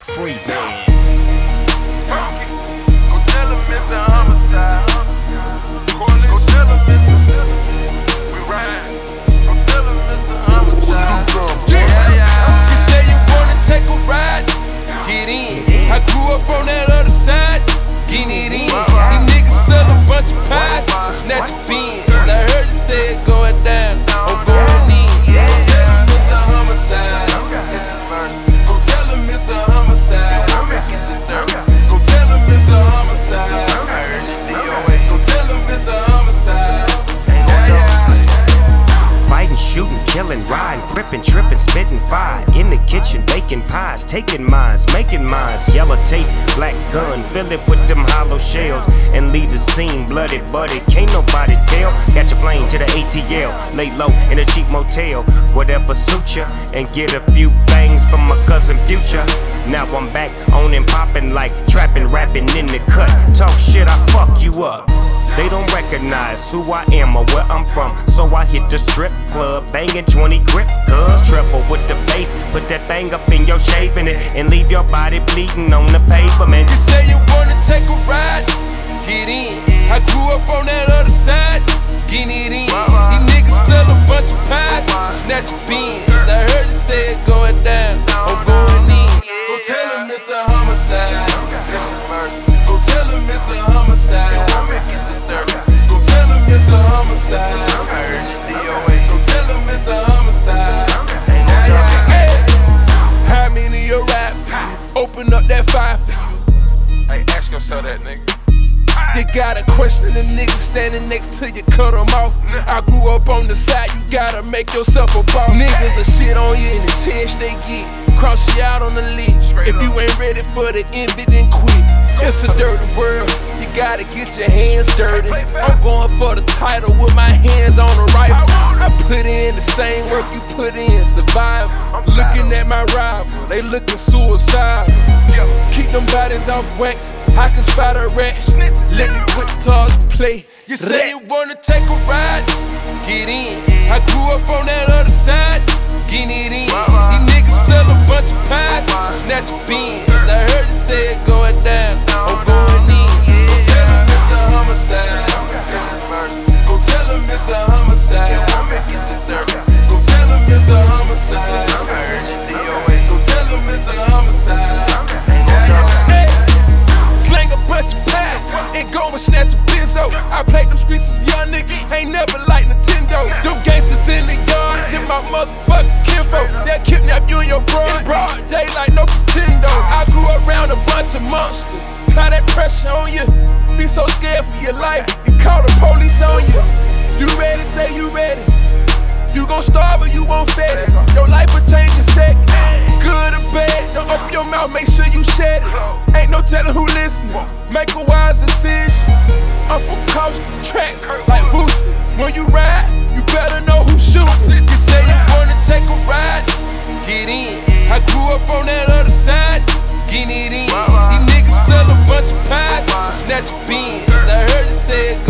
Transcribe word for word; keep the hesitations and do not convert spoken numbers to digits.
Free man. Go tell him it's a homicide. Go tell him it's a we ride. Go tell him it's a homicide. Yeah, yeah. You say you wanna take a ride? Get in. I grew up on that other side. Get it in. These niggas sell a bunch of pies, snatch a bean. I heard you say it going down. I'm going in. Go tell him it's a homicide. Go tell him it's a homicide. Go tell him it's a homicide. Go tell him it's a homicide. Fighting, shooting, killing, riding, gripping, tripping, spitting fire. In the kitchen, baking pies, taking mines, making mines. Yellow tape, black gun, fill it with them hollow shells. And leave the scene bloody, buddy, can't nobody tell. Catch a plane to the A T L, lay low in a cheap motel. Whatever suits ya, and get a few things from my cousin Future. Now I'm back on and popping like trapping, rapping in the cut. Talk shit, I fuck you up. They don't recognize who I am or where I'm from, so I hit the strip club, banging twenty grip, cuz triple with the bass, put that thing up in your shaving it, and leave your body bleeding on the pavement. You say you wanna take a ride? Get in. I grew up on that other side. Get it in. These niggas sell a bunch of pies, snatch a bean. I heard you say it going down. I'm going in. Go tell him it's a homicide. Go tell him it's a homicide. Go tell him it's a homicide. Go tell him it's a homicide. How many you rap? Open up that fire for you. Hey, ask yourself that, nigga. You gotta question the nigga standing next to you, cut him off. I grew up on the side, you gotta make yourself a boss. Niggas will shit on you in the chance they get. Cross you out on the list. If you ain't ready for the envy, then quit. It's a dirty world, you gotta get your hands dirty. I'm going for the title with my hands on the rifle. I put in the same work you put in, survival. Looking at my rival, they looking suicidal. Keep them bodies off wax, I can spot a rat. Let me put the target play. You say you wanna take a ride? Get in. I grew up on that other side. Get it in. These niggas sell a bunch of pies, snatch a bean. I heard you say it going down. I'm going in. Go tell him it's a homicide. Go tell him it's a homicide. Go tell him it's a homicide. Go tell him it's a homicide. Slang a bunch of pies and go and snatch a benzo. I played them streets as a young nigga, ain't never like Nintendo. Them gangsters in the yard, then my motherfucking kinfolk. They'll kidnap you and your bro in broad daylight, no pretendo. I grew up around a bunch of monsters. Apply that pressure on you, be so scared for your life, you call the police on you. You ready, say you ready. You gon' starve or you won't fed it. Your life will change in seconds. Good or bad, don't open your mouth, make sure you shed it. Ain't no telling who listening, make a wise decision. I'm from coast to tracks, like Boosie. When you ride, you better know who's shooting. You say you wanna take a ride? Get in. I grew up on that other side. Get it in. These niggas sell a bunch of pies, snatch a bean. I heard you say it